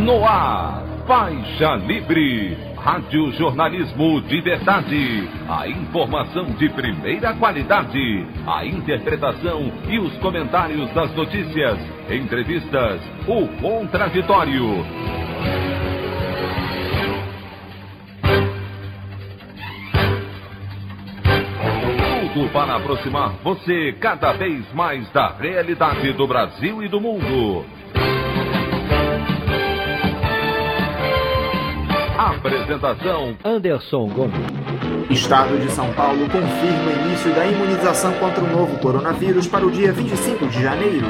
No ar, Faixa Livre, rádio jornalismo de verdade, a informação de primeira qualidade, a interpretação e os comentários das notícias, entrevistas, o contraditório. Tudo para aproximar você cada vez mais da realidade do Brasil e do mundo. Apresentação: Anderson Gomes. Estado de São Paulo confirma o início da imunização contra o novo coronavírus para o dia 25 de janeiro.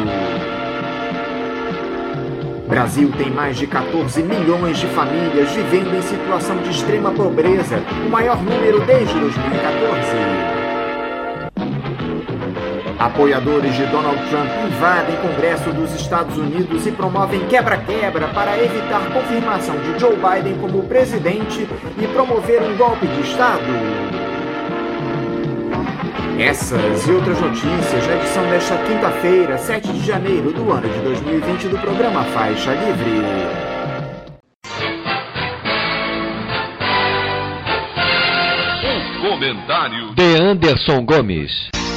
Brasil tem mais de 14 milhões de famílias vivendo em situação de extrema pobreza, o maior número desde 2014. Apoiadores de Donald Trump invadem Congresso dos Estados Unidos e promovem quebra-quebra para evitar confirmação de Joe Biden como presidente e promover um golpe de Estado. Essas e outras notícias na edição desta quinta-feira, 7 de janeiro do ano de 2020 do programa Faixa Livre. O comentário de Anderson Gomes.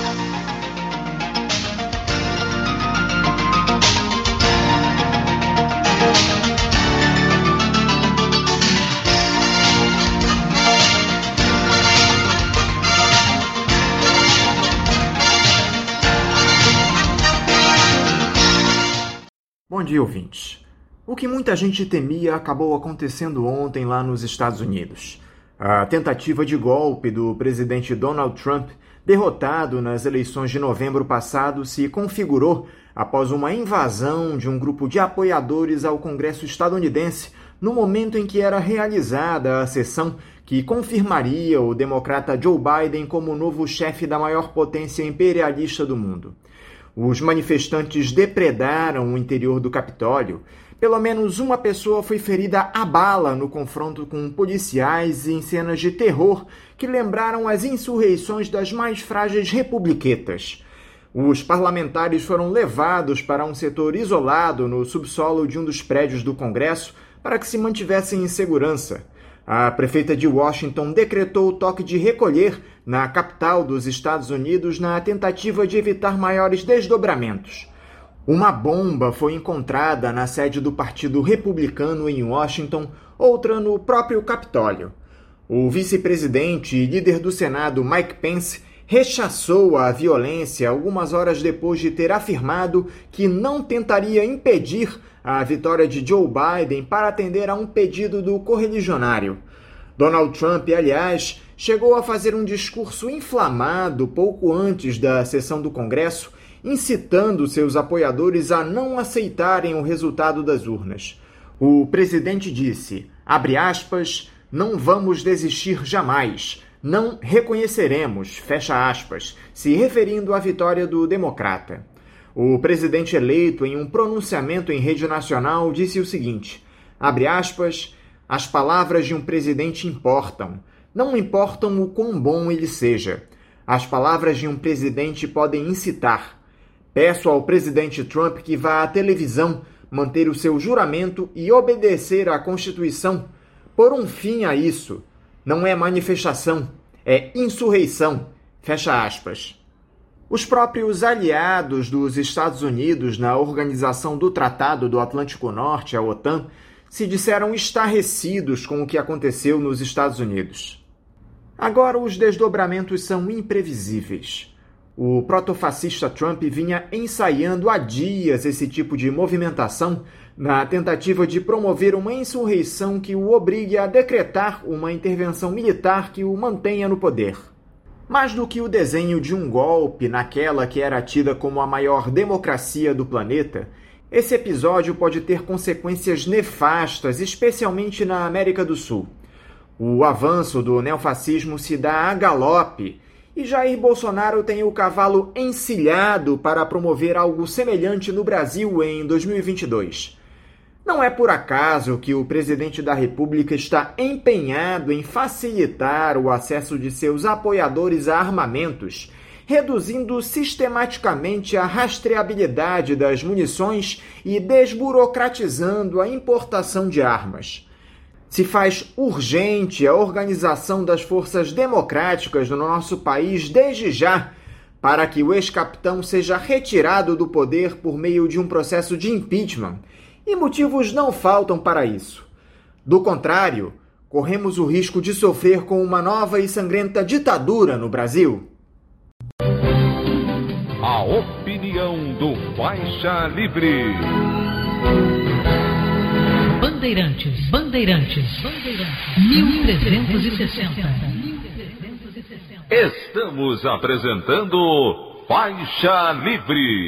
Bom dia, ouvintes. O que muita gente temia acabou acontecendo ontem lá nos Estados Unidos. A tentativa de golpe do presidente Donald Trump, derrotado nas eleições de novembro passado, se configurou após uma invasão de um grupo de apoiadores ao Congresso estadunidense no momento em que era realizada a sessão que confirmaria o democrata Joe Biden como novo chefe da maior potência imperialista do mundo. Os manifestantes depredaram o interior do Capitólio. Pelo menos uma pessoa foi ferida a bala no confronto com policiais em cenas de terror que lembraram as insurreições das mais frágeis republiquetas. Os parlamentares foram levados para um setor isolado no subsolo de um dos prédios do Congresso para que se mantivessem em segurança. A prefeita de Washington decretou o toque de recolher na capital dos Estados Unidos na tentativa de evitar maiores desdobramentos. Uma bomba foi encontrada na sede do Partido Republicano em Washington, outra no próprio Capitólio. O vice-presidente e líder do Senado, Mike Pence, rechaçou a violência algumas horas depois de ter afirmado que não tentaria impedir a vitória de Joe Biden para atender a um pedido do correligionário. Donald Trump, aliás, chegou a fazer um discurso inflamado pouco antes da sessão do Congresso, incitando seus apoiadores a não aceitarem o resultado das urnas. O presidente disse, abre aspas, não vamos desistir jamais, não reconheceremos, fecha aspas, se referindo à vitória do democrata. O presidente eleito, em um pronunciamento em rede nacional, disse o seguinte, abre aspas, as palavras de um presidente importam, não importam o quão bom ele seja. As palavras de um presidente podem incitar. Peço ao presidente Trump que vá à televisão, manter o seu juramento e obedecer à Constituição. Por um fim a isso. Não é manifestação, é insurreição. Fecha aspas. Os próprios aliados dos Estados Unidos na Organização do Tratado do Atlântico Norte, a OTAN, se disseram estarrecidos com o que aconteceu nos Estados Unidos. Agora os desdobramentos são imprevisíveis. O protofascista Trump vinha ensaiando há dias esse tipo de movimentação na tentativa de promover uma insurreição que o obrigue a decretar uma intervenção militar que o mantenha no poder. Mais do que o desenho de um golpe naquela que era tida como a maior democracia do planeta, esse episódio pode ter consequências nefastas, especialmente na América do Sul. O avanço do neofascismo se dá a galope e Jair Bolsonaro tem o cavalo encilhado para promover algo semelhante no Brasil em 2022. Não é por acaso que o presidente da República está empenhado em facilitar o acesso de seus apoiadores a armamentos, reduzindo sistematicamente a rastreabilidade das munições e desburocratizando a importação de armas. Se faz urgente a organização das forças democráticas no nosso país desde já, para que o ex-capitão seja retirado do poder por meio de um processo de impeachment, e motivos não faltam para isso. Do contrário, corremos o risco de sofrer com uma nova e sangrenta ditadura no Brasil. A opinião do Faixa Livre. Bandeirantes, 1360. Estamos apresentando Faixa Livre.